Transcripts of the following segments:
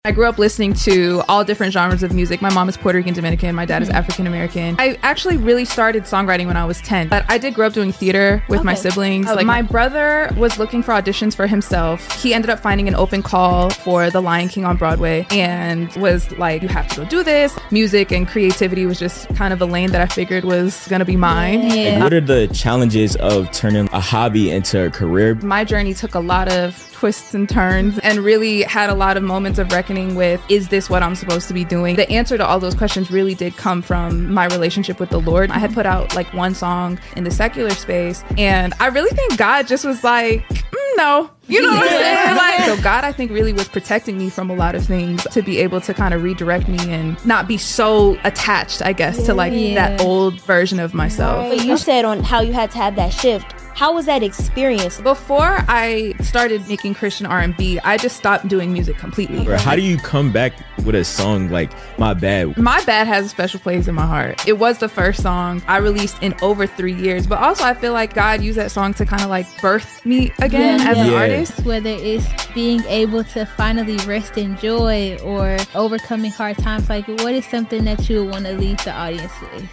I grew up listening to all different genres of music. My mom is Puerto Rican Dominican. My dad is African American. I actually really started songwriting when I was 10, but I did grow up doing theater with my siblings. Like my brother was looking for auditions for himself. He ended up finding an open call for The Lion King on Broadway and was like, you have to go do this. Music and creativity was just kind of a lane that I figured was going to be mine. Yeah. Like, what are the challenges of turning a hobby into a career? My journey took a lot of twists and turns and really had a lot of moments of reckoning with, is this what I'm supposed to be doing? The answer to all those questions really did come from my relationship with the Lord. I had put out like one song in the secular space, and I really think God just was like, no. You know what I'm saying? Like, so God, I think, really was protecting me from a lot of things to be able to kind of redirect me and not be so attached, I guess, to like that old version of myself. But you said on how you had to have that shift. How was that experience? Before I started making Christian R&B, I just stopped doing music completely. How do you come back with a song like My Bad? My Bad has a special place in my heart. It was the first song I released in over 3 years, but also I feel like God used that song to kind of like birth me again as an artist. Whether it's being able to finally rest in joy or overcoming hard times, like what is something that you would want to leave the audience with?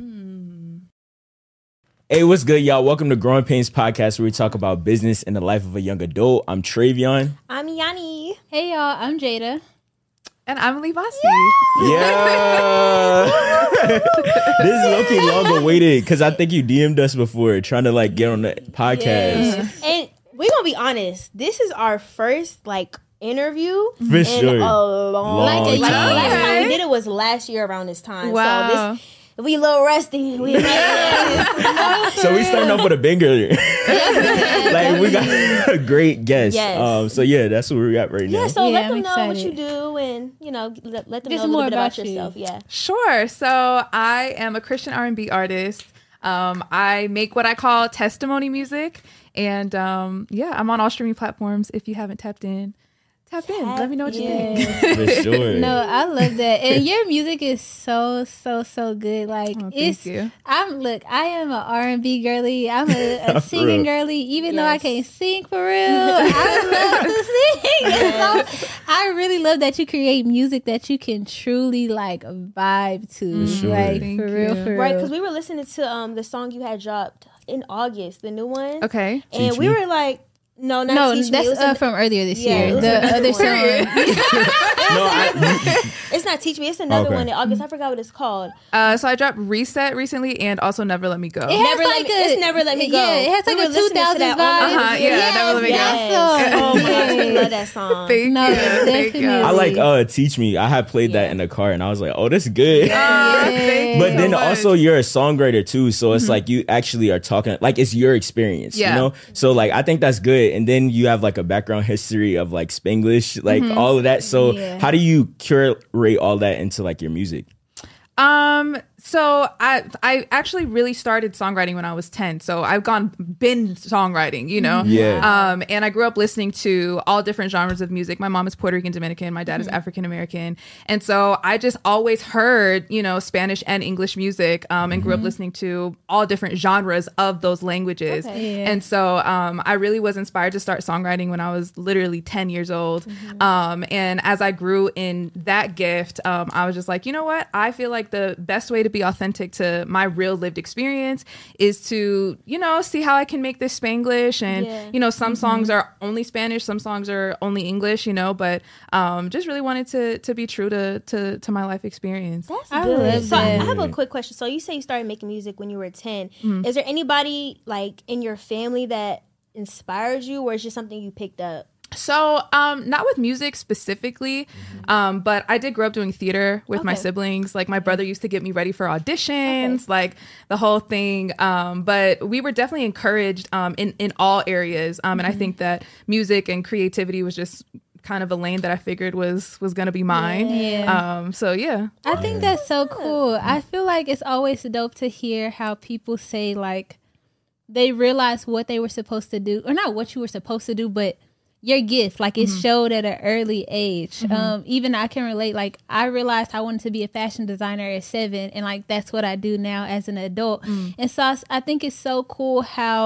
Hey, what's good, y'all? Welcome to Growing Pains Podcast, where we talk about business and the life of a young adult. I'm Travion. I'm Yanni. Hey, y'all. I'm Jada. And I'm Livasi. Yeah. This is low-key long awaited because I think you DM'd us before trying to like get on the podcast. Yeah. And we're going to be honest. This is our first like interview for sure. A long time. Last time we did it was last year around this time. Wow. So we a little rusty. So we starting off with a banger. Like we got a great guest. Yes. So yeah, that's what we got right now. Yeah, so let them I'm know excited. what you do and, you know, let them Just know a little more bit about about you. yourself. Yeah. Sure. So I am a Christian R&B artist. I make what I call testimony music. And I'm on all streaming platforms. If you haven't tapped in. Tap in. Let me know what you think. For sure. No, I love that. And your music is so good. Like thank you. I am an R&B girly. I'm a singing girly. Even though I can't sing for real, I love to sing. And so I really love that you create music that you can truly like vibe to. Sure. Like Thank for real, you. for real. Right, because we were listening to the song you had dropped in August, the new one. Okay. And Teach we Me? were like, no, That's Teach Me. It was from earlier this Yeah, year. it was The other song. It's not Teach Me. It's another Okay. one in August. I forgot what it's called. So I dropped Reset recently and also Never Let Me Go. It has Never like it's Never Let Me Go. Yeah, it has like We a were listening to 2000s that vibe. on Never Let Me Go. Yes. Oh my gosh, we love that song. Thank No, you. Thank you. definitely. I like Teach Me. I had played that in the car and I was like, oh, this is good. Thank But you then so much. also you're a songwriter too, so it's like you actually are talking like it's your experience, you know? So like I think that's good. And then you have like a background history of like Spanglish, like all of that. So how do you curate all that into like your music? So I actually really started songwriting when I was 10. So I've been songwriting, you know? Yeah. And I grew up listening to all different genres of music. My mom is Puerto Rican Dominican. My dad is African American. And so I just always heard, you know, Spanish and English music, and grew up listening to all different genres of those languages. Okay. Yeah. And so I really was inspired to start songwriting when I was literally 10 years old. And as I grew in that gift, I was just like, you know what? I feel like the best way to be authentic to my real lived experience is to, you know, see how I can make this Spanglish. And, you know, some songs are only Spanish, some songs are only English, you know, but just really wanted to be true to my life experience. That's I good. love So I that. have a quick question. So you say you started making music when you were 10. Is there anybody like in your family that inspired you, or is it just something you picked up? So, not with music specifically, but I did grow up doing theater with my siblings. Like my brother used to get me ready for auditions, like the whole thing. But we were definitely encouraged in all areas. And I think that music and creativity was just kind of a lane that I figured was going to be mine. So yeah. I think that's so cool. I feel like it's always dope to hear how people say like they realize what they were supposed to do, or not what you were supposed to do, but your gift, like it showed at an early age. Even I can relate. Like I realized I wanted to be a fashion designer at 7, and like that's what I do now as an adult. And so I think it's so cool how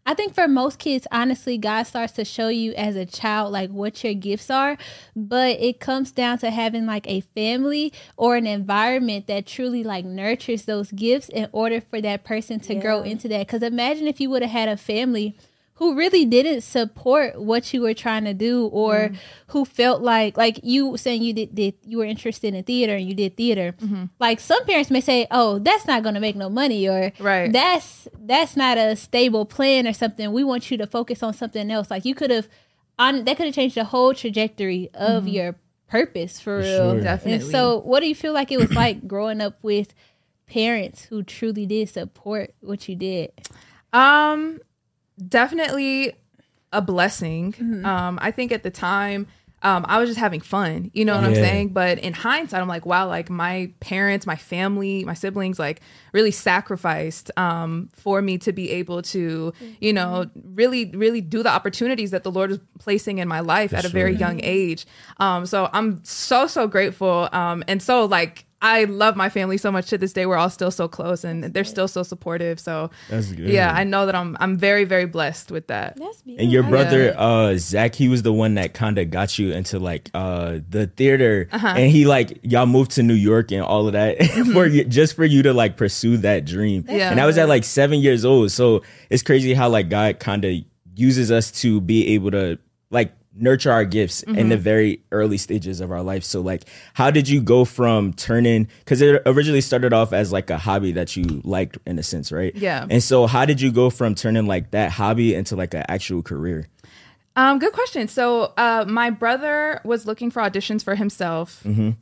I think for most kids, honestly, God starts to show you as a child like what your gifts are, but it comes down to having like a family or an environment that truly like nurtures those gifts in order for that person to grow into that. Because imagine if you would have had a family who really didn't support what you were trying to do, or who felt like you saying you did you were interested in theater and you did theater. Like some parents may say, oh, that's not going to make no money, or that's not a stable plan or something. We want you to focus on something else. Like you could have, that could have changed the whole trajectory of your purpose for real. Sure. Definitely. And so what do you feel like it was like growing up with parents who truly did support what you did? Definitely a blessing. I think at the time, I was just having fun, you know what I'm saying? But in hindsight, I'm like, wow, like my parents, my family, my siblings, like really sacrificed for me to be able to, you know, really, really do the opportunities that the Lord was placing in my life at a very young age. So I'm so grateful. And so like, I love my family so much to this day. We're all still so close and they're still so supportive. So That's good. Yeah, I know that I'm very, very blessed with that. That's beautiful. And your brother, Zach, he was the one that kind of got you into like the theater, and he like y'all moved to New York and all of that just for you to like pursue that dream. And I was at like 7 years old, so it's crazy how like God kind of uses us to be able to like nurture our gifts in the very early stages of our life. So like, how did you go from turning, because it originally started off as like a hobby that you liked in a sense, right? Yeah. And so how did you go from turning like that hobby into like an actual career? Good question. So my brother was looking for auditions for himself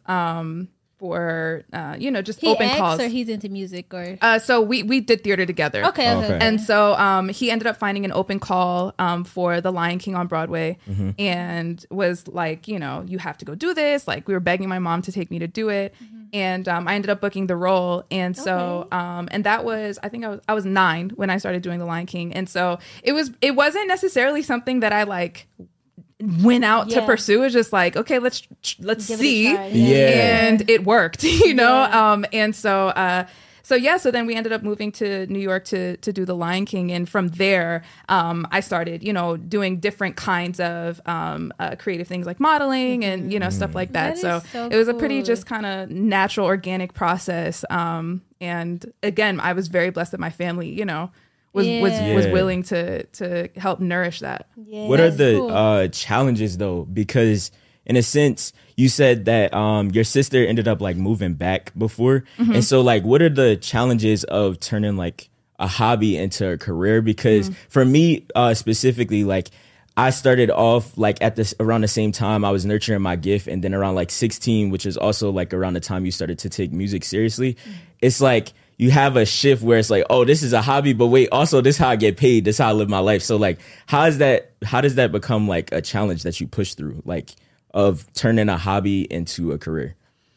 for, you know, just He open acts calls. or he's into music or? So we did theater together. Okay. And so he ended up finding an open call for The Lion King on Broadway and was like, you know, you have to go do this. Like we were begging my mom to take me to do it. And I ended up booking the role. And so and that was, I think I was 9 when I started doing The Lion King. And so it wasn't necessarily something that I like went out to pursue. It was just like, okay, let's see. And it worked, you know? And so then we ended up moving to New York to do The Lion King. And from there, I started, you know, doing different kinds of creative things like modeling and, you know, stuff like that. So it was a pretty just kind of natural, organic process. And again, I was very blessed that my family, you know, was willing to help nourish that. What are the challenges though? Because in a sense, you said that your sister ended up like moving back before. And so like, what are the challenges of turning like a hobby into a career? Because for me specifically, like I started off like around the same time I was nurturing my gift. And then around like 16, which is also like around the time you started to take music seriously, it's like, you have a shift where it's like, oh, this is a hobby, but wait, also this is how I get paid. This is how I live my life. So like, how does that become like a challenge that you push through, like of turning a hobby into a career?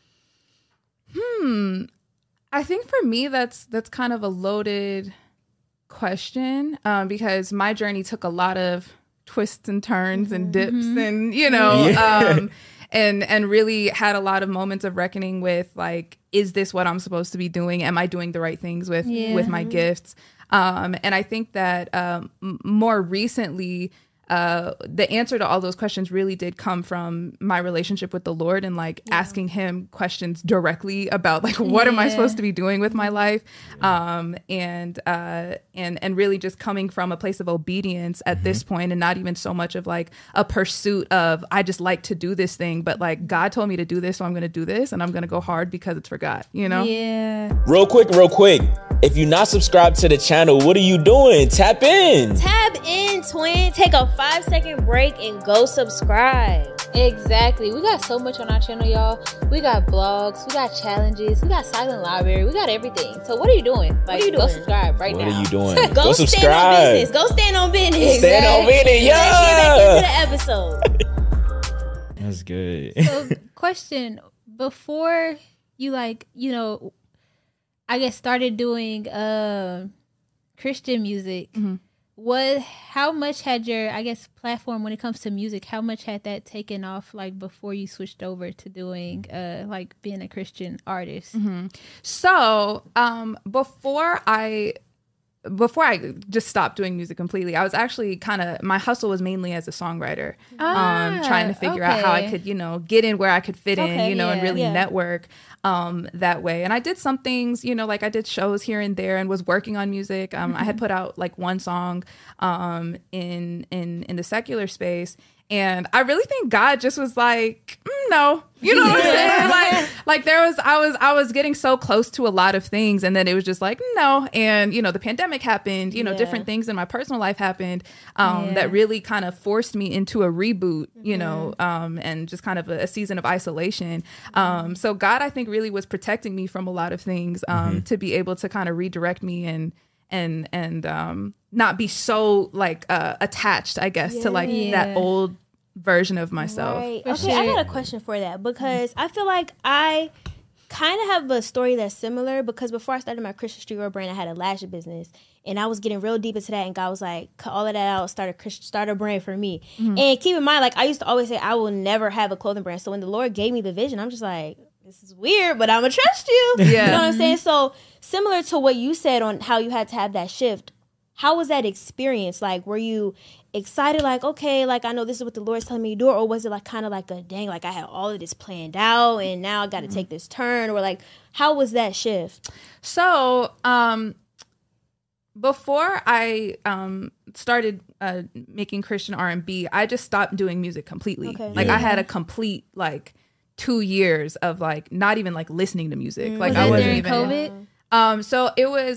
I think for me, that's kind of a loaded question because my journey took a lot of twists and turns and dips and, you know, and really had a lot of moments of reckoning with like, is this what I'm supposed to be doing? Am I doing the right things with my gifts? And I think that more recently, the answer to all those questions really did come from my relationship with the Lord and like asking him questions directly about like, what am I supposed to be doing with my life? And really just coming from a place of obedience at this point and not even so much of like a pursuit of, I just like to do this thing, but like God told me to do this. So I'm going to do this and I'm going to go hard because it's for God, you know? Yeah. Real quick. If you're not subscribed to the channel, what are you doing? Tap in, twin. Take a 5-second break and go subscribe. Exactly. We got so much on our channel, y'all. We got blogs, we got challenges, we got silent library, we got everything. So what are you doing? Like, go subscribe right now. What are you doing? Go subscribe. Go stand on business. Stand on business, Let's get back into the episode. That's good. So, question, before you like, you know, I guess started doing Christian music, how much had your, I guess, platform when it comes to music, how much had that taken off like before you switched over to doing like being a Christian artist? So before I before I just stopped doing music completely, I was actually my hustle was mainly as a songwriter, trying to figure out how I could, get in where I could fit in, and really network that way. And I did some things, like I did shows here and there and was working on music. I had put out like one song in the secular space. And I really think God just was like, no, you know what I'm saying? Like I was getting so close to a lot of things, and then it was just like, no. And, the pandemic happened, different things in my personal life happened that really kind of forced me into a reboot, and just kind of a season of isolation. So God, I think, really was protecting me from a lot of things to be able to kind of redirect me and not be so like attached, I guess, to like that old version of myself. Right. Okay, I got a question for that, because I feel like I kind of have a story that's similar, because before I started my Christian streetwear brand, I had a lash business, and I was getting real deep into that, and God was like, cut all of that out, start a brand for me. And keep in mind, like I used to always say, I will never have a clothing brand. So when the Lord gave me the vision, I'm just like, this is weird, but I'm gonna trust you. You know what I'm saying? So similar to what you said on how you had to have that shift, how was that experience? Like, were you excited, like, okay, like I know this is what the Lord's telling me to do, or was it like kind of like a dang, like I had all of this planned out and now I got to take this turn, or like how was that shift? So before I started making Christian R&B, I just stopped doing music completely. Like I had a complete like 2 years of like not even like listening to music. Like was I wasn't during even COVID? So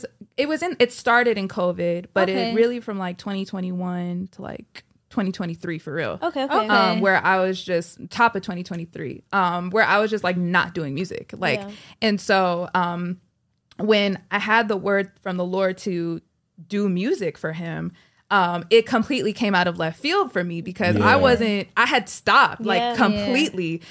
it started in COVID, but it really from like 2021 to like 2023 for real. Okay. Where I was just top of 2023, where I was just like not doing music. Like, and so when I had the word from the Lord to do music for him, it completely came out of left field for me, because I had stopped like completely.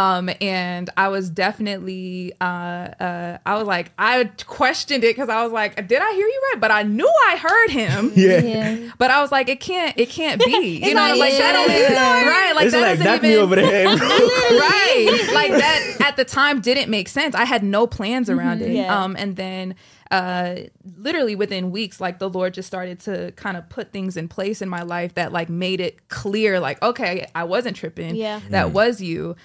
And I was definitely, I was like, I questioned it, because I was like, did I hear you right? But I knew I heard him. But I was like, it can't be, you know, like that don't even, right? Like it's that like, doesn't knock even, me over the head. right? Like that at the time didn't make sense. I had no plans around it. And then literally within weeks, like the Lord just started to kind of put things in place in my life that like made it clear, like, okay, I wasn't tripping. That was you.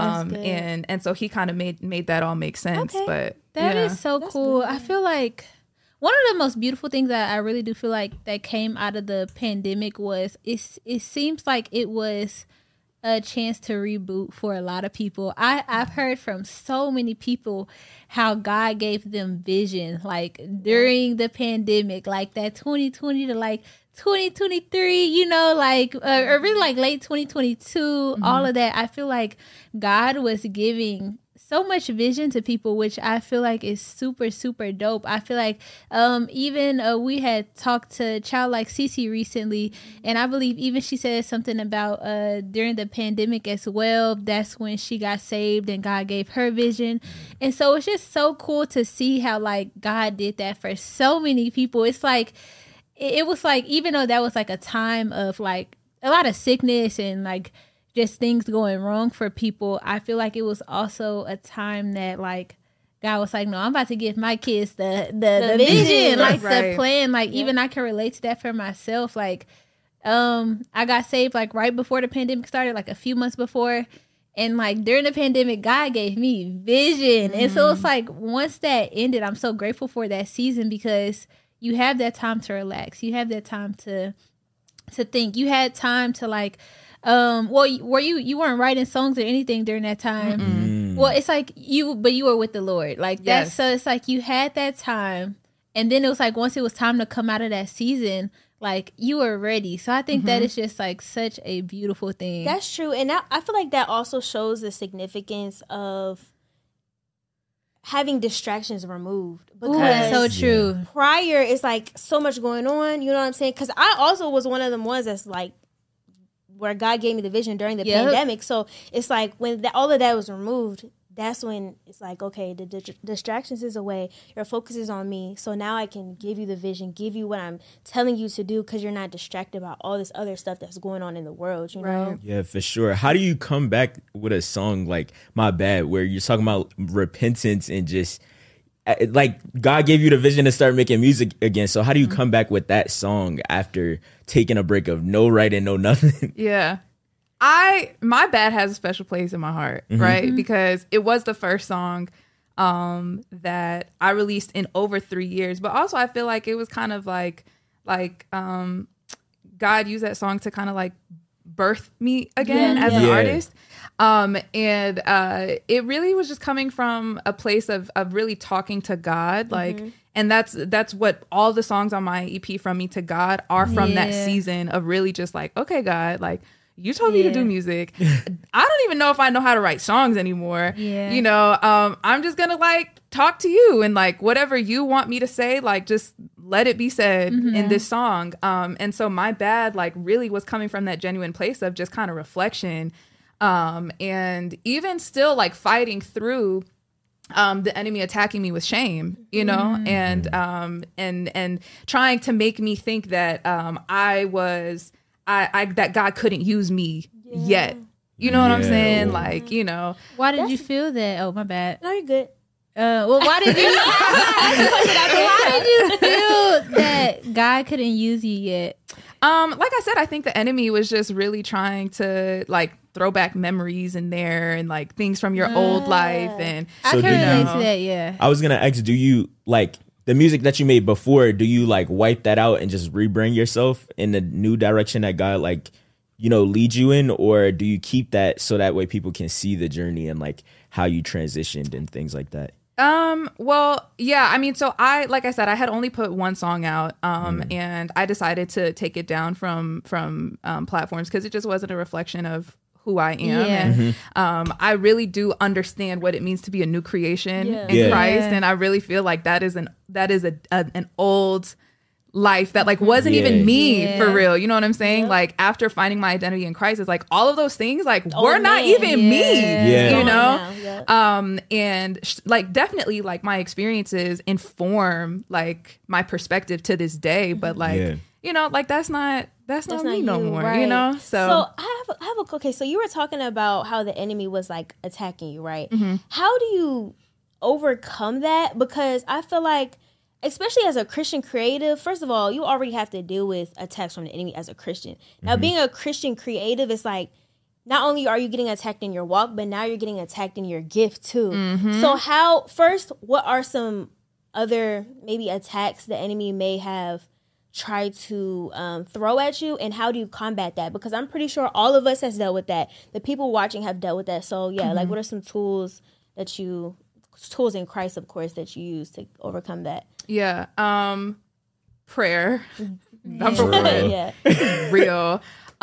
And so he kind of made that all make sense. But that is so cool. Good. I feel like one of the most beautiful things that I really do feel like that came out of the pandemic was it seems like it was a chance to reboot for a lot of people. I've heard from so many people how God gave them vision, like during the pandemic, like that 2020 to like 2023, you know, like or really like late 2022, all of that. I feel like God was giving so much vision to people, which I feel like is super, super dope. I feel like even we had talked to Childlike Cece recently, and I believe even she said something about during the pandemic as well. That's when she got saved and God gave her vision. And so it's just so cool to see how like God did that for so many people. It's like, it was like, even though that was like a time of like a lot of sickness and like just things going wrong for people, I feel like it was also a time that like God was like, no, I'm about to give my kids the vision, like the plan. Like even I can relate to that for myself. Like I got saved like right before the pandemic started, like a few months before. And like during the pandemic, God gave me vision. And so it's like once that ended, I'm so grateful for that season, because you have that time to relax. You have that time to think. You had time to like, well, were you weren't writing songs or anything during that time? Well, it's like you were with the Lord, like that. So it's like you had that time, and then it was like once it was time to come out of that season, like you were ready. So I think that is just like such a beautiful thing. That's true, and I feel like that also shows the significance of having distractions removed, because that's so true. Prior, it's like so much going on. You know what I'm saying? Because I also was one of them ones that's like, where God gave me the vision during the pandemic. So it's like when all of that was removed, that's when it's like, okay, the distractions is away. Your focus is on me. So now I can give you the vision, give you what I'm telling you to do, because you're not distracted by all this other stuff that's going on in the world, you know? Yeah, for sure. How do you come back with a song like My Bad, where you're talking about repentance and just like God gave you the vision to start making music again. So how do you come back with that song after taking a break of no writing, no nothing? Yeah. My Bad has a special place in my heart, right? Because it was the first song that I released in over 3 years. But also I feel like it was kind of like God used that song to kind of like birth me again as an artist. And it really was just coming from a place of really talking to God, like, and that's what all the songs on my EP, From Me to God, are from that season of really just like, okay, God, like, you told me to do music. I don't even know if I know how to write songs anymore. You know, I'm just gonna like talk to you, and like whatever you want me to say, like just let it be said in this song. And so My Bad like really was coming from that genuine place of just kind of reflection, and even still like fighting through the enemy attacking me with shame, you know, and trying to make me think that that God couldn't use me yet. You know what I'm saying? Like, you know. Why did you feel that? Oh, my bad. No, you're good. Well, why did you feel that God couldn't use you yet? Like I said, I think the enemy was just really trying to like throw back memories in there and like things from your old life. And I can relate to that, yeah. I was going to ask, do you like the music that you made before, do you like wipe that out and just rebrand yourself in the new direction that God like, you know, leads you in? Or do you keep that so that way people can see the journey and like how you transitioned and things like that? Well, yeah, I mean, so like I said, I had only put one song out, and I decided to take it down from platforms because it just wasn't a reflection of who I am. And I really do understand what it means to be a new creation in Christ. And I really feel like that is an old life that like wasn't even me for real. You know what I'm saying? Like after finding my identity in Christ, it's like all of those things like were not even me, you know? And like definitely like my experiences inform like my perspective to this day, but like, you know, like that's not me no more, right. You know? So I have a, okay, so you were talking about how the enemy was like attacking you, right? How do you overcome that? Because I feel like, especially as a Christian creative, first of all, you already have to deal with attacks from the enemy as a Christian. Now, being a Christian creative, it's like, not only are you getting attacked in your walk, but now you're getting attacked in your gift too. So what are some other maybe attacks the enemy may have tried to throw at you, and how do you combat that? Because I'm pretty sure all of us has dealt with that. The people watching have dealt with that. So yeah, like what are some tools in Christ, of course, that you use to overcome that? Yeah. Prayer. Number one. Real.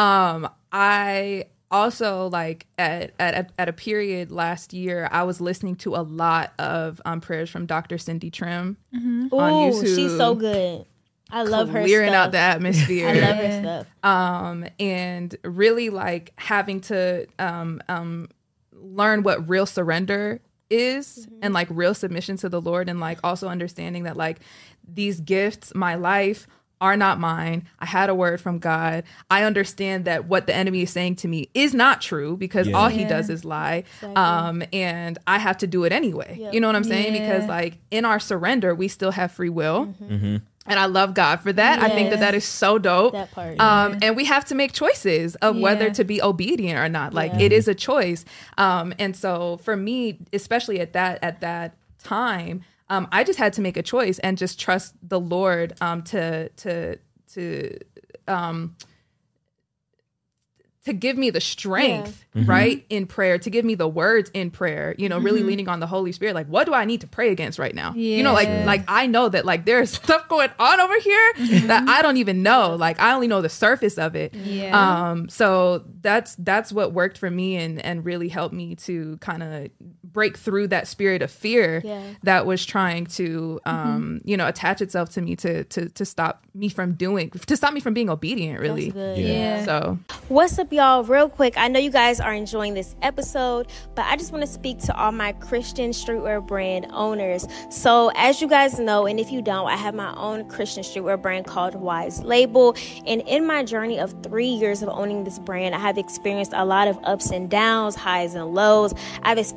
I also like at a period last year, I was listening to a lot of prayers from Dr. Cindy Trim on YouTube. She's so good. I love her stuff. Clearing out the atmosphere. I love her stuff. And really like having to learn what real surrender is and like real submission to the Lord, and like also understanding that like these gifts, my life, are not mine. I had a word from God. I understand that what the enemy is saying to me is not true because all he does is lie. Exactly. And I have to do it anyway. You know what I'm saying? Because like in our surrender, we still have free will. And I love God for that. I think that is so dope. That part. And we have to make choices of whether to be obedient or not. Like it is a choice. And so for me, especially at that time, I just had to make a choice and just trust the Lord to give me the strength, right, in prayer, to give me the words in prayer, you know, really leaning on the Holy Spirit. Like, what do I need to pray against right now? You know, like I know that like there's stuff going on over here that I don't even know. Like, I only know the surface of it. So that's what worked for me and really helped me to kind of break through that spirit of fear that was trying to, you know, attach itself to me to stop me from being obedient, really. That's good. So what's up, y'all? Real quick, I know you guys are enjoying this episode, but I just want to speak to all my Christian streetwear brand owners. So as you guys know, and if you don't, I have my own Christian streetwear brand called Wise Label. And in my journey of 3 years of owning this brand, I have experienced a lot of ups and downs, highs and lows. I've experienced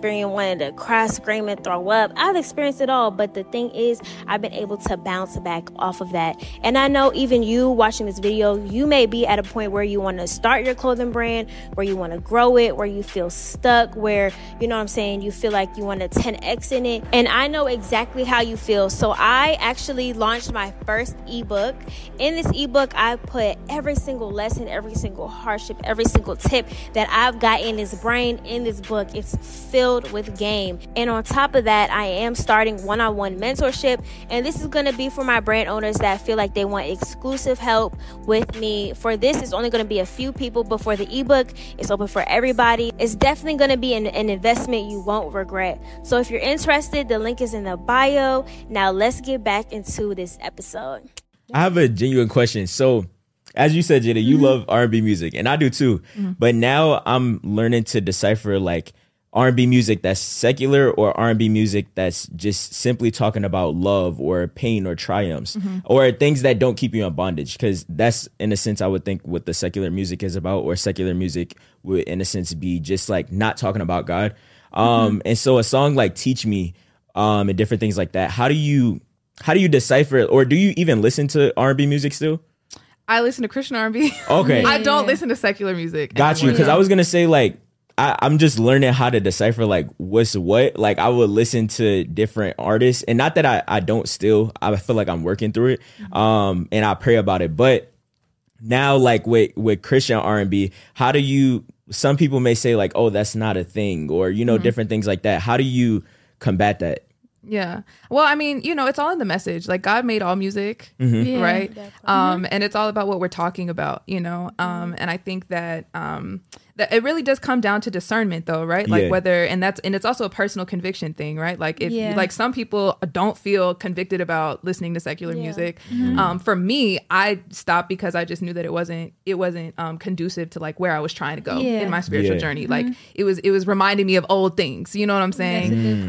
wanted to cry, scream, and throw up. I've experienced it all, but the thing is, I've been able to bounce back off of that. And I know even you watching this video, you may be at a point where you want to start your clothing brand, where you want to grow it, where you feel stuck, where, you know what I'm saying, you feel like you want to 10x in it. And I know exactly how you feel. So I actually launched my first ebook. In this ebook, I put every single lesson, every single hardship, every single tip that I've got in this brain in this book. It's filled with game. And on top of that, I am starting one-on-one mentorship. And this is going to be for my brand owners that feel like they want exclusive help with me. For this, it's only going to be a few people, but for the ebook, it's open for everybody. It's definitely going to be an investment you won't regret. So if you're interested, the link is in the bio. Now let's get back into this episode. I have a genuine question. So as you said, Jada, you love R&B music, and I do too. But now I'm learning to decipher like R&B music that's secular or R&B music that's just simply talking about love or pain or triumphs or things that don't keep you in bondage. Because that's, in a sense, I would think what the secular music is about, or secular music would, in a sense, be just like not talking about God. And so a song like Teach Me and different things like that, how do you decipher it? Or do you even listen to R&B music still? I listen to Christian R&B. Okay. I don't listen to secular music. Got you. Because I was going to say, like, I'm just learning how to decipher, like, what's what. Like, I would listen to different artists. And not that I don't still. I feel like I'm working through it. And I pray about it. But now, like, with Christian R&B, how do you... Some people may say, like, oh, that's not a thing. Or, you know, different things like that. How do you combat that? Yeah. Well, I mean, you know, it's all in the message. Like, God made all music, right? Exactly. And it's all about what we're talking about, you know? And I think that that it really does come down to discernment, though, right? Like whether, and it's also a personal conviction thing, right? Like if like some people don't feel convicted about listening to secular music. For me, I stopped because I just knew that it wasn't conducive to like where I was trying to go in my spiritual journey. Like it was reminding me of old things, you know what I'm saying?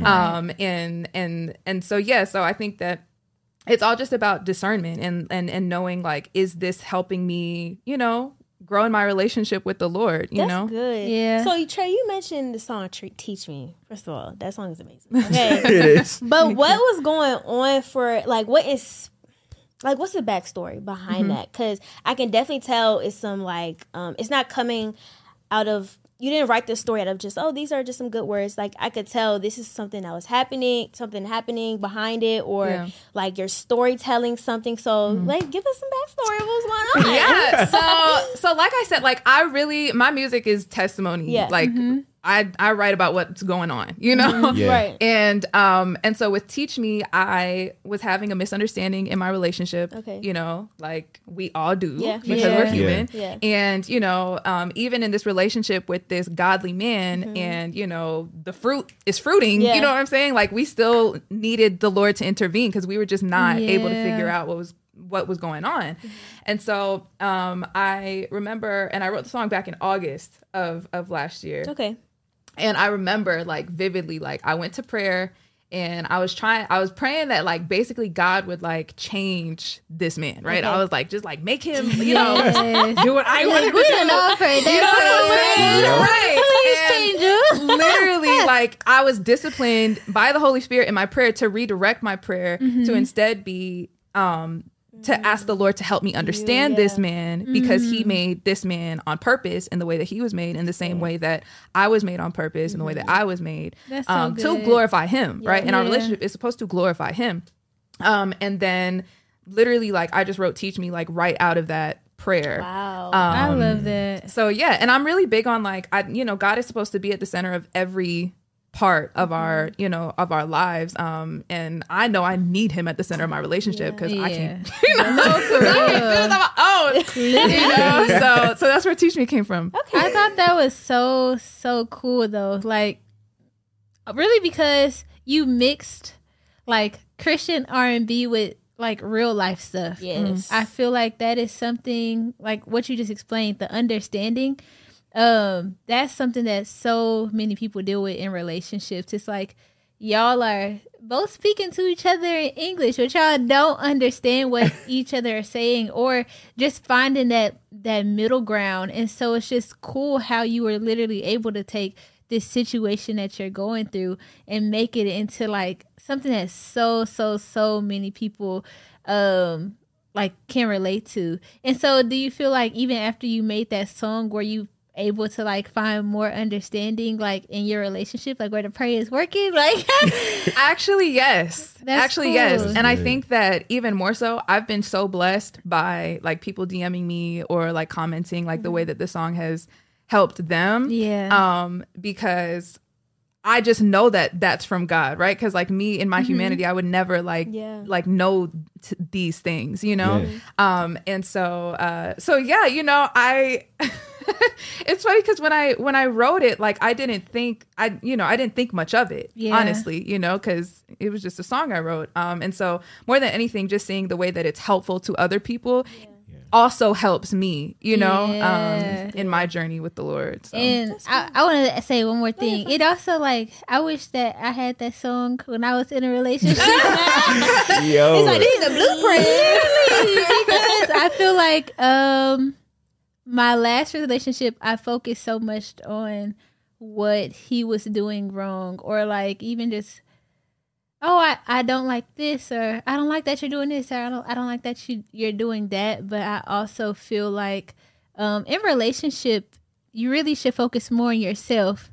And so so I think that it's all just about discernment and knowing, like, is this helping me, you know, grow in my relationship with the Lord, you know? That's good. Yeah. So, Trey, you mentioned the song Teach Me. First of all, that song is amazing. Okay. It is. But what was going on for, like, what's the backstory behind that? Because I can definitely tell it's some, like, it's not coming out of, you didn't write this story out of just, oh, these are just some good words. Like, I could tell this is something that was happening, something happening behind it, or like you're storytelling something. So, like, give us some backstory of what's going on. Yeah. So like I said, like, my music is testimony. Yeah. Like, I write about what's going on, you know? Right. And so with Teach Me, I was having a misunderstanding in my relationship, you know, like we all do because we're human. Yeah. And, you know, even in this relationship with this godly man and, you know, the fruit is fruiting, you know what I'm saying? Like, we still needed the Lord to intervene because we were just not able to figure out what was going on. And so I remember, and I wrote the song back in August of last year. Okay. And I remember, like, vividly, like, I went to prayer and I was praying that, like, basically God would, like, change this man, right? I was like, just, like, make him, you know, do what I want him to do. You know what I'm saying? Right. And literally, like, I was disciplined by the Holy Spirit in my prayer to redirect my prayer to instead be to ask the Lord to help me understand this man, because he made this man on purpose in the way that he was made, in the same way that I was made on purpose in the way that I was made, so to glorify him, right? And our relationship is supposed to glorify him. And then literally, like, I just wrote Teach Me, like, right out of that prayer. Wow. I love that. So yeah, and I'm really big on, like, God is supposed to be at the center of every part of our, you know, of our lives. And I know I need him at the center of my relationship because I can't, you know, do it on my own. You know? So that's where Teach Me came from. Okay. I thought that was so cool though. Like, really, because you mixed like Christian R&B with like real life stuff. Yes. I feel like that is something like what you just explained, the understanding. That's something that so many people deal with in relationships. It's like y'all are both speaking to each other in English, but y'all don't understand what each other are saying, or just finding that middle ground. And so it's just cool how you were literally able to take this situation that you're going through and make it into like something that so many people like can relate to. And so do you feel like even after you made that song, were you able to like find more understanding like in your relationship, like where the prayer is working? Like actually yes. That's actually cool. Yes. And I think that even more so, I've been so blessed by like people DMing me or like commenting like the way that the song has helped them. Because I just know that that's from God, right? Because like me in my humanity, I would never like know these things, you know. And so yeah, you know, I it's funny because when I wrote it, like I didn't think much of it, honestly, you know, because it was just a song I wrote. And so more than anything, just seeing the way that it's helpful to other people also helps me, you know, in my journey with the Lord. So. And I want to say one more thing. It also like, I wish that I had that song when I was in a relationship. Yo. It's like, this is a blueprint. Because I feel like my last relationship, I focused so much on what he was doing wrong, or like even just, I don't like this, or I don't like that you're doing this, or I don't like that you're doing that. But I also feel like in relationship, you really should focus more on yourself.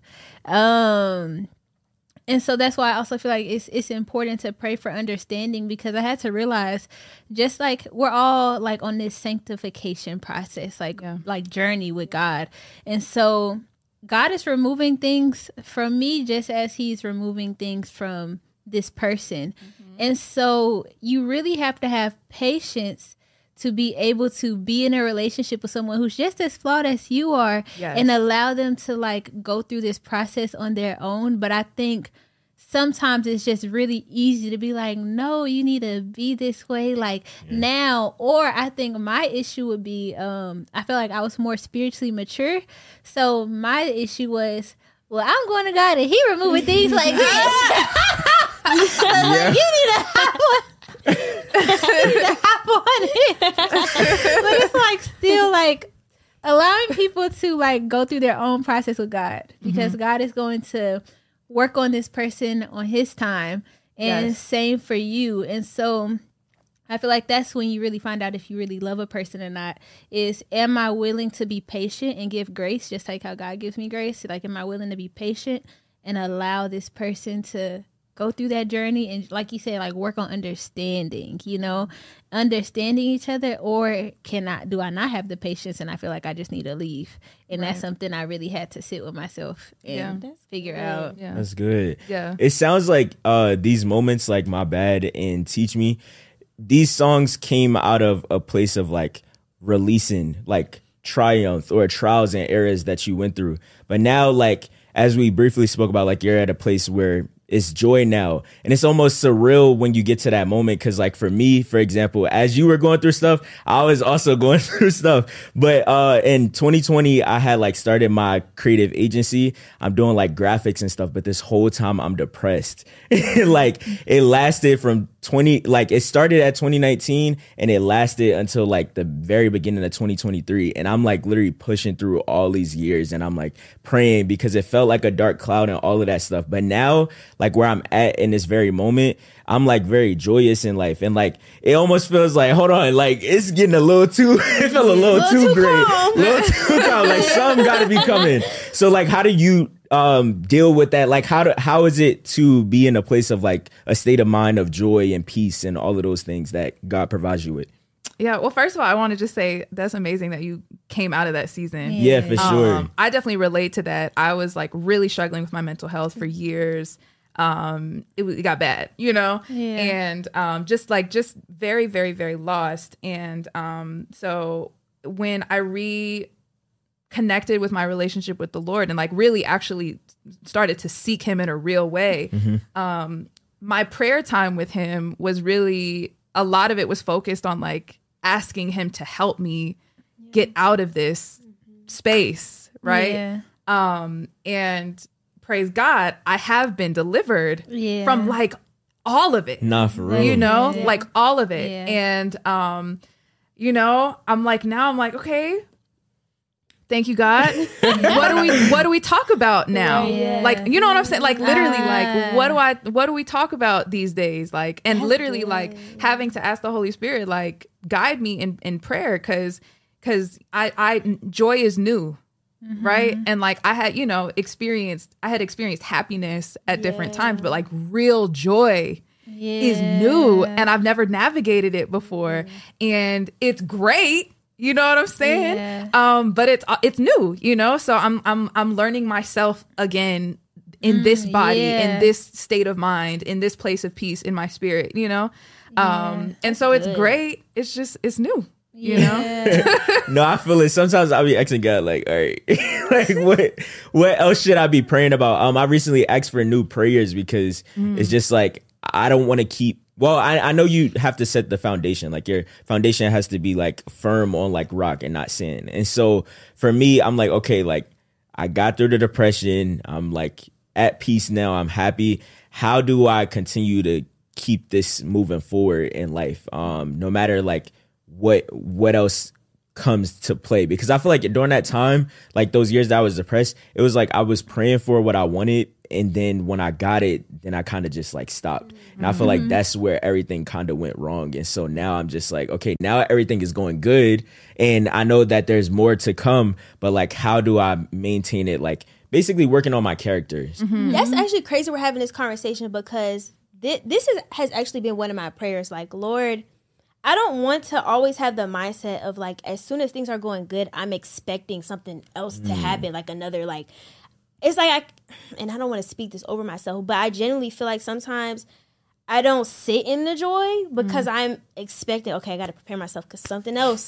And so that's why I also feel like it's important to pray for understanding, because I had to realize, just like we're all like on this sanctification process, like journey with God. And so God is removing things from me just as he's removing things from this person. And so you really have to have patience to be able to be in a relationship with someone who's just as flawed as you are, and allow them to like go through this process on their own. But I think sometimes it's just really easy to be like, no, you need to be this way like now. Or I think my issue would be, I feel like I was more spiritually mature. So my issue was, well, I'm going to God and he removing things like this. Like, you need to hop on. But it's like still like allowing people to like go through their own process with God, because God is going to work on this person on his time, and same for you. And so I feel like that's when you really find out if you really love a person or not, is am I willing to be patient and give grace just like how God gives me grace? Like, am I willing to be patient and allow this person to go through that journey, and like you said, like work on understanding, you know, understanding each other? Or do I not have the patience and I feel like I just need to leave? And that's something I really had to sit with myself and figure out. Yeah. That's good. Yeah. It sounds like these moments like My Bad and Teach Me, these songs came out of a place of like releasing like triumph or trials and errors that you went through. But now, like, as we briefly spoke about, like you're at a place where it's joy now. And it's almost surreal when you get to that moment. Cause like for me, for example, as you were going through stuff, I was also going through stuff. But in 2020, I had like started my creative agency. I'm doing like graphics and stuff, but this whole time I'm depressed. Like it lasted from it started at 2019 and it lasted until like the very beginning of 2023. And I'm like literally pushing through all these years, and I'm like praying because it felt like a dark cloud and all of that stuff. But now, like where I'm at in this very moment, I'm like very joyous in life. And like, it almost feels like, hold on, like it's getting a little too, it felt a little too great. A little too calm. Like something gotta be coming. So like, how do you deal with that? Like how is it to be in a place of like a state of mind of joy and peace and all of those things that God provides you with? Yeah. Well, first of all, I want to just say that's amazing that you came out of that season. Yeah, for sure. I definitely relate to that. I was like really struggling with my mental health for years. It got bad, you know, and just very, very, very lost. And so when I reconnected with my relationship with the Lord and like really actually started to seek him in a real way, my prayer time with him was really, a lot of it was focused on like asking him to help me get out of this space, right? And praise God, I have been delivered from like all of it. Not for real. You know, like all of it. And, you know, I'm like, okay, thank you, God. What do we talk about now? Yeah. Like, you know what I'm saying? Like literally, like what do we talk about these days? Like, and that's literally good. Like having to ask the Holy Spirit, like, guide me in prayer, because I joy is new. Right. And like I had experienced happiness at different times, but like real joy is new, and I've never navigated it before, and it's great. You know what I'm saying? Yeah. But it's new, so I'm learning myself again in this body, in this state of mind, in this place of peace in my spirit, and so it's great. It's new. No, I feel it. Sometimes I'll be asking God, like, all right, like what else should I be praying about? I recently asked for new prayers because it's just like I don't want to keep. Well, I know you have to set the foundation. Like your foundation has to be like firm on like rock and not sin. And so for me, I'm like, okay, like I got through the depression. I'm like at peace now. I'm happy. How do I continue to keep this moving forward in life? No matter like what else comes to play, because I feel like during that time, like those years that I was depressed, it was like I was praying for what I wanted, and then when I got it, then I kind of just like stopped. And I feel like that's where everything kind of went wrong. And so now I'm just like, okay, now everything is going good, and I know that there's more to come, but like how do I maintain it? Like basically working on my characters. That's actually crazy we're having this conversation, because this has actually been one of my prayers. Like, Lord, I don't want to always have the mindset of like, as soon as things are going good, I'm expecting something else to happen, like another, like, it's like, and I don't want to speak this over myself, but I genuinely feel like sometimes I don't sit in the joy because I'm expecting, okay, I got to prepare myself because something else,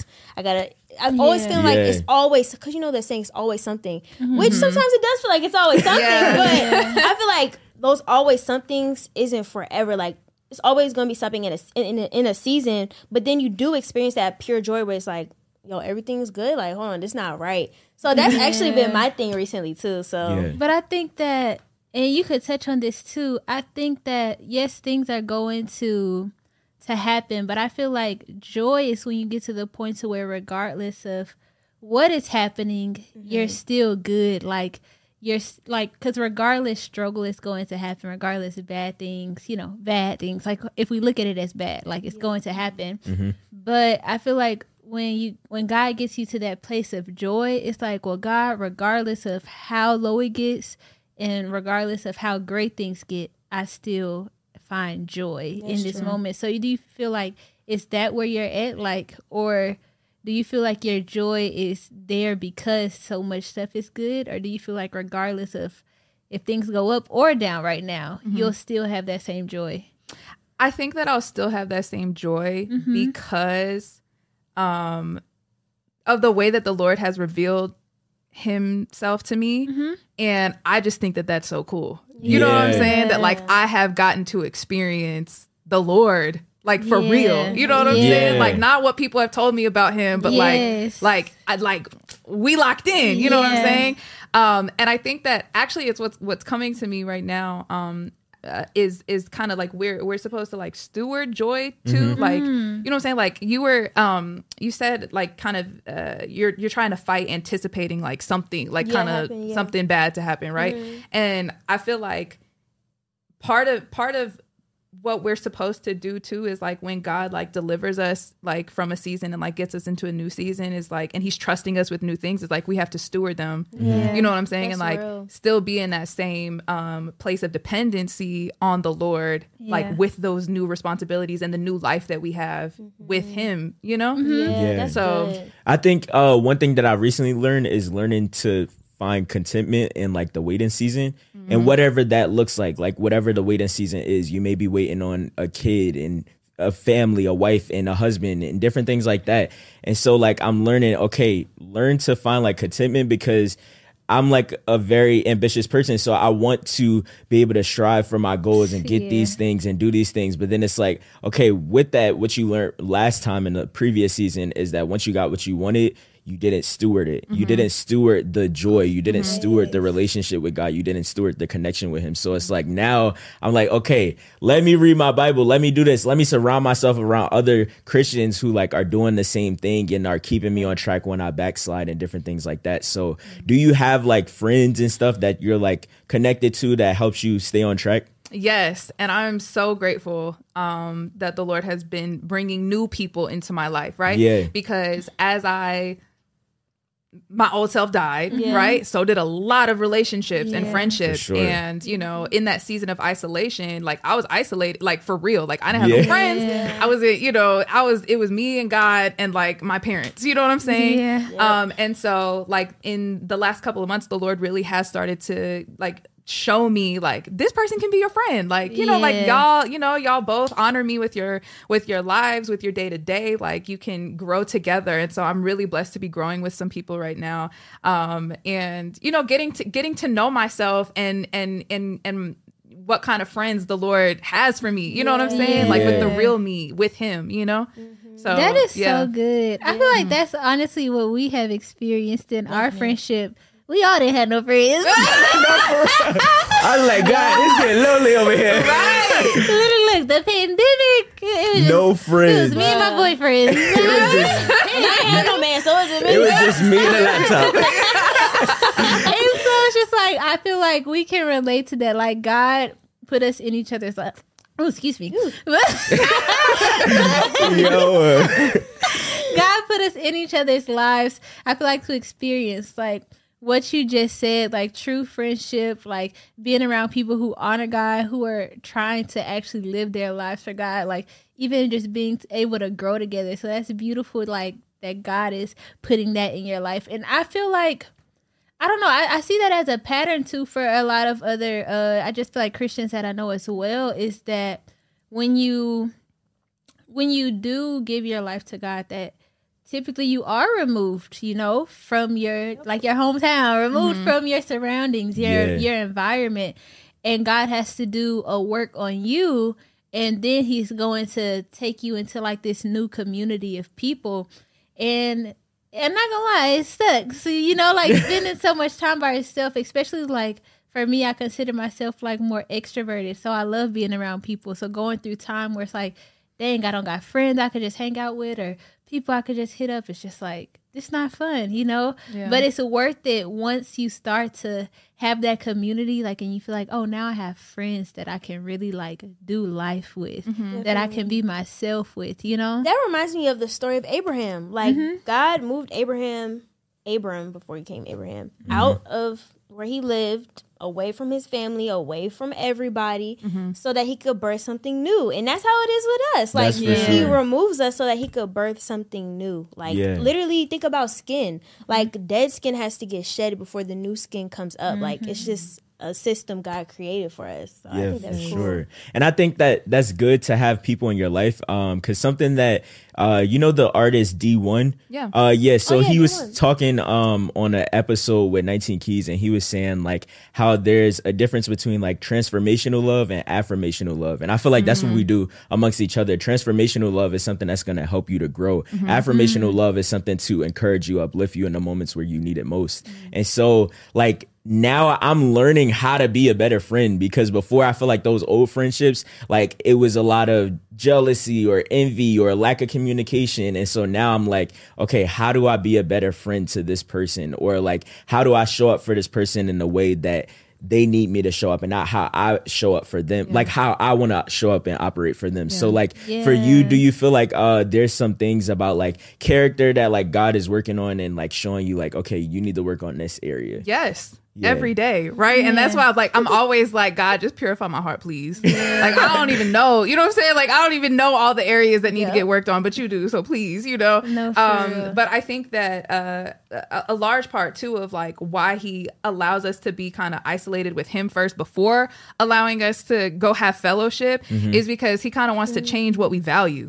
I'm always feeling like it's always, because they're saying it's always something, which sometimes it does feel like it's always something, but I feel like those always somethings isn't forever. Like, it's always going to be something in a season, but then you do experience that pure joy where it's like, yo, everything's good. Like, hold on, this not right. So that's actually been my thing recently too. So, but I think that, and you could touch on this too. I think that yes, things are going to happen, but I feel like joy is when you get to the point to where, regardless of what is happening, you're still good. Like, you're like, because regardless, struggle is going to happen, regardless of bad things, bad things. Like, if we look at it as bad, like it's going to happen. But I feel like when God gets you to that place of joy, it's like, well, God, regardless of how low it gets and regardless of how great things get, I still find joy in this moment. So do you feel like, is that where you're at? Like, or do you feel like your joy is there because so much stuff is good? Or do you feel like regardless of if things go up or down right now, you'll still have that same joy? I think that I'll still have that same joy because of the way that the Lord has revealed himself to me. And I just think that that's so cool. You know what I'm saying? That like I have gotten to experience the Lord. Like for real, you know what I'm saying? Like not what people have told me about him, but like we locked in, you know what I'm saying? And I think that actually it's what's coming to me right now. Is kind of like we're supposed to like steward joy too, like you know what I'm saying? Like you said like kind of you're trying to fight anticipating like something like kind of something bad to happen, right? And I feel like part of what we're supposed to do too is like when God like delivers us like from a season and like gets us into a new season is like, and he's trusting us with new things, is like we have to steward them. You know what I'm saying? That's and like real. Still be in that same place of dependency on the Lord, like with those new responsibilities and the new life that we have with him, That's so good. I think one thing that I recently learned is learning to find contentment in like the waiting season and whatever that looks like whatever the waiting season is. You may be waiting on a kid and a family, a wife and a husband and different things like that. And so like I'm learning, learn to find like contentment, because I'm like a very ambitious person. So I want to be able to strive for my goals and get these things and do these things. But then it's like, okay, with that, what you learned last time in the previous season is that once you got what you wanted, you didn't steward it. You didn't steward the joy. You didn't steward the relationship with God. You didn't steward the connection with him. So it's like, now I'm like, okay, let me read my Bible. Let me do this. Let me surround myself around other Christians who like are doing the same thing and are keeping me on track when I backslide and different things like that. So do you have like friends and stuff that you're like connected to that helps you stay on track? Yes. And I'm so grateful that the Lord has been bringing new people into my life, right? Yeah. Because as my old self died, right? So did a lot of relationships and friendships. Sure. And, you know, in that season of isolation, like I was isolated, like for real. Like I didn't have no friends. I was, you know, it was me and God and like my parents, you know what I'm saying? And so like in the last couple of months, the Lord really has started to like show me like this person can be your friend, like, you know, like y'all both honor me with your lives, with your day to day, like you can grow together. And so I'm really blessed to be growing with some people right now, and you know, getting to know myself and what kind of friends the Lord has for me, you know what I'm saying, like with the real me, with him, you know. So that is so good. I feel like that's honestly what we have experienced in our friendship. We all didn't have no friends. I was like, God, it's getting lonely over here. Right. Literally, look, the pandemic. It was no just, friends. It was me and my boyfriend. I ain't had no man, so it was just me. It was just me and the laptop. And so it's just like, I feel like we can relate to that. Like, God put us in each other's lives. Oh, excuse me. Yo. God put us in each other's lives. I feel like to experience, like, what you just said, like true friendship, like being around people who honor God, who are trying to actually live their lives for God, like even just being able to grow together. So that's beautiful, like that God is putting that in your life. And I feel like, I don't know, I see that as a pattern too for a lot of other, I just feel like Christians that I know as well, is that when you do give your life to God, that typically you are removed, you know, from your, like your hometown, removed from your surroundings, your environment. And God has to do a work on you. And then he's going to take you into like this new community of people. And I'm not gonna lie, it sucks. So, you know, like spending so much time by yourself, especially like for me, I consider myself like more extroverted. So I love being around people. So going through time where it's like, dang, I don't got friends I could just hang out with or people I could just hit up. It's just like, it's not fun, you know? Yeah. But it's worth it once you start to have that community, like, and you feel like, oh, now I have friends that I can really like do life with, that I can be myself with, you know? That reminds me of the story of Abraham. Like, God moved Abram before he came Abraham, out of where he lived, away from his family, away from everybody, so that he could birth something new. And that's how it is with us. Like, he removes us so that he could birth something new. Like, literally think about skin. Like, dead skin has to get shed before the new skin comes up. Like, it's just a system God created for us. So I think that's cool. Sure. And I think that that's good to have people in your life, because something that you know the artist D1? So he was D1 talking on an episode with 19 Keys, and he was saying like how there's a difference between like transformational love and affirmational love. And I feel like that's what we do amongst each other. Transformational love is something that's going to help you to grow. Affirmational love is something to encourage you, uplift you in the moments where you need it most. And so like now I'm learning how to be a better friend, because before I feel like those old friendships, like it was a lot of jealousy or envy or lack of communication. And so now I'm like, okay, how do I be a better friend to this person? Or like, how do I show up for this person in a way that they need me to show up, and not how I show up for them, like how I want to show up and operate for them. So like for you, do you feel like there's some things about like character that like God is working on and like showing you like, okay, you need to work on this area? Yes. Every day, right? And that's why I'm always like, God, just purify my heart, please. Like, I don't even know, you know what I'm saying? Like, I don't even know all the areas that need to get worked on, but you do, so please, you know? No, but I think that a large part, too, of, like, why he allows us to be kind of isolated with him first before allowing us to go have fellowship is because he kind of wants to change what we value.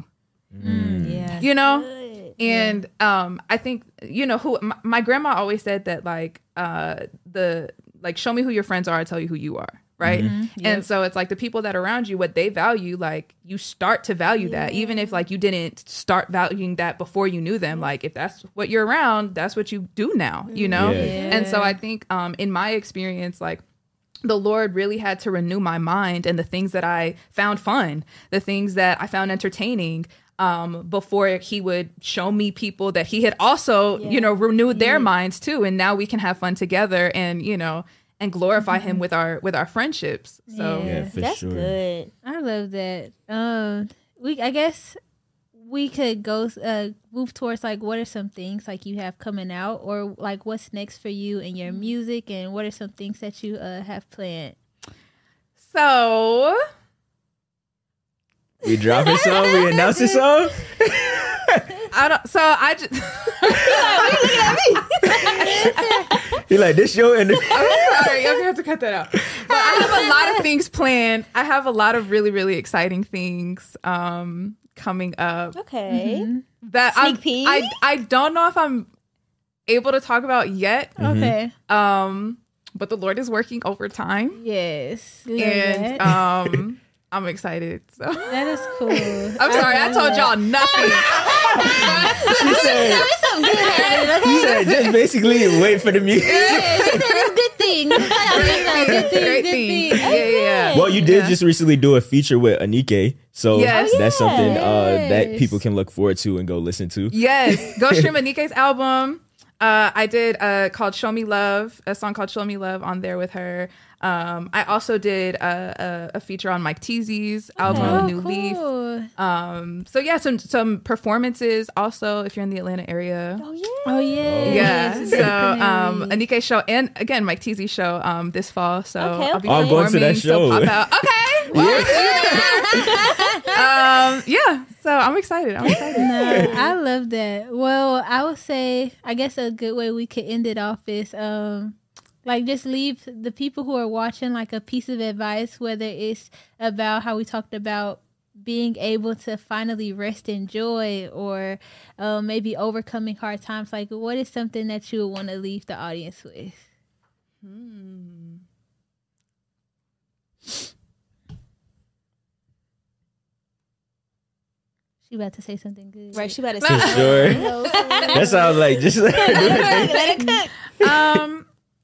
You know? And I think, you know, my grandma always said that, like, show me who your friends are, I'll tell you who you are. right? Yep. And so it's like the people that are around you, what they value, like you start to value that, even if like you didn't start valuing that before you knew them. Like if that's what you're around, that's what you do now, you know? And so I think in my experience, like the Lord really had to renew my mind and the things that I found fun, the things that I found entertaining, before he would show me people that he had also, you know, renewed their minds too. And now we can have fun together and, you know, and glorify him with our friendships. So that's good. I love that. I guess we could go move towards like what are some things like you have coming out, or like what's next for you in your music, and what are some things that you have planned. So we drop a song, we announce a song. I just You're like, this show and I'm sorry, you're gonna have to cut that out. But I have a lot of things planned. I have a lot of really, really exciting things coming up. Okay. That Sneak peek? I don't know if I'm able to talk about yet. Okay. But the Lord is working overtime. Yes. And I'm excited. So that is cool. I'm sorry, I told y'all nothing. She said, just basically wait for the music. Good thing. Great thing. Yeah. Well, you did just recently do a feature with Anike, so that's something that people can look forward to and go listen to. Yes, go stream Anike's album. I did called "Show Me Love," a song called "Show Me Love" on there with her. I also did a feature on Mike Teasy's album "New Leaf." So yeah, some performances also if you're in the Atlanta area. Yeah. So Anike's show and again Mike Teasy's show this fall. So I'll be going to that show. So pop out. Okay. So I'm excited. No, I love that. Well, I would say, I guess a good way we could end it off is like just leave the people who are watching like a piece of advice, whether it's about how we talked about being able to finally rest in joy, or maybe overcoming hard times. Like, what is something that you would want to leave the audience with? She about to say something good. Right, she about to say something. Sure. That sounds like just let it cook.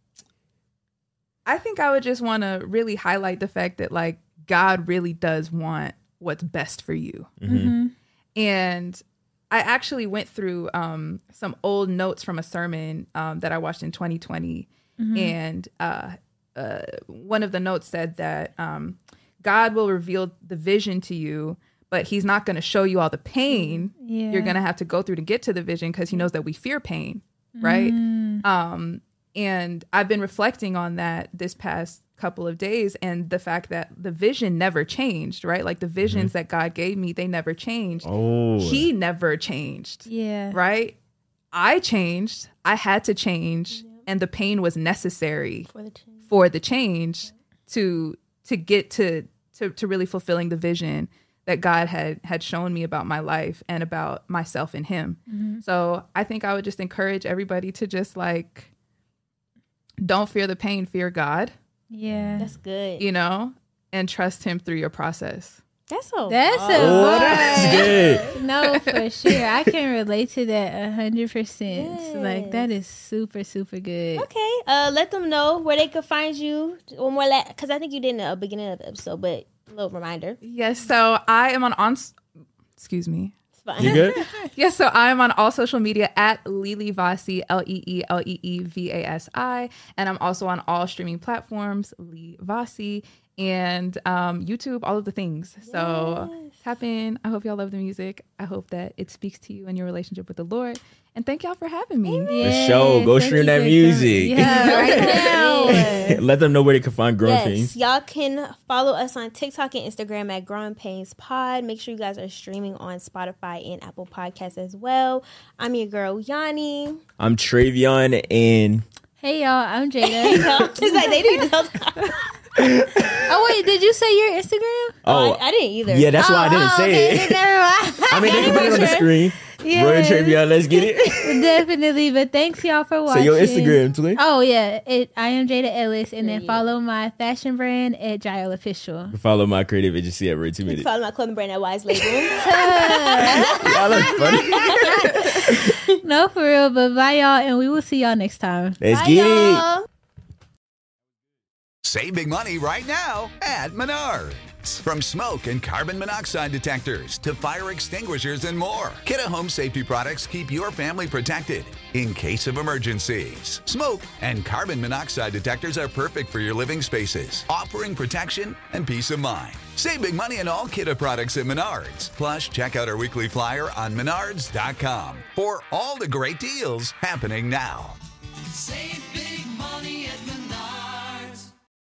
I think I would just want to really highlight the fact that like God really does want what's best for you. And I actually went through some old notes from a sermon that I watched in 2020. And one of the notes said that God will reveal the vision to you, but he's not going to show you all the pain you're going to have to go through to get to the vision, because he knows that we fear pain, right? And I've been reflecting on that this past couple of days, and the fact that the vision never changed, right? Like the visions that God gave me, they never changed. He never changed. Right? I changed. I had to change. And the pain was necessary for the change to get to really fulfilling the vision that God had shown me about my life and about myself in him. So I think I would just encourage everybody to just like, don't fear the pain, fear God. Yeah. That's good. You know, and trust him through your process. That's good. No, for sure. I can relate to that 100%. Like that is super, super good. Okay. Let them know where they could find you. One more, because I think you did in the beginning of the episode, but a little reminder. Yes. So I am excuse me. You good? Yes, so I'm on all social media at Lelee Vasi, LeeLeeVasi, and I'm also on all streaming platforms, Lee Vasi, and YouTube, all of the things. So tap in. I hope y'all love the music. I hope that it speaks to you and your relationship with the Lord. And thank y'all for having me. For sure. Go stream that music. Yeah, right now. Let them know where they can find Growing Pains. Y'all can follow us on TikTok and Instagram at Growing Pains Pod. Make sure you guys are streaming on Spotify and Apple Podcasts as well. I'm your girl, Yanni. I'm Travion, and hey, y'all. I'm Jada. It's like they didn't know. Oh, wait. Did you say your Instagram? I didn't either. Yeah, that's why I didn't say it. Never mind. I mean, they can put it on the screen. Yeah. Royal Travion, let's get it. Definitely. But thanks y'all for watching. So your Instagram, Twin. Oh yeah, I am Jada Ellis, and then follow my fashion brand at Jael Official. Follow my creative agency at Roy 2 Minutes. Follow my clothing brand at Wise Label. Y'all look funny. No, for real. But bye y'all, and we will see y'all next time. Let's get it. Save big money right now at Menards. From smoke and carbon monoxide detectors to fire extinguishers and more, Kidde Home Safety products keep your family protected in case of emergencies. Smoke and carbon monoxide detectors are perfect for your living spaces, offering protection and peace of mind. Save big money on all Kidde products at Menards. Plus, check out our weekly flyer on menards.com for all the great deals happening now. Save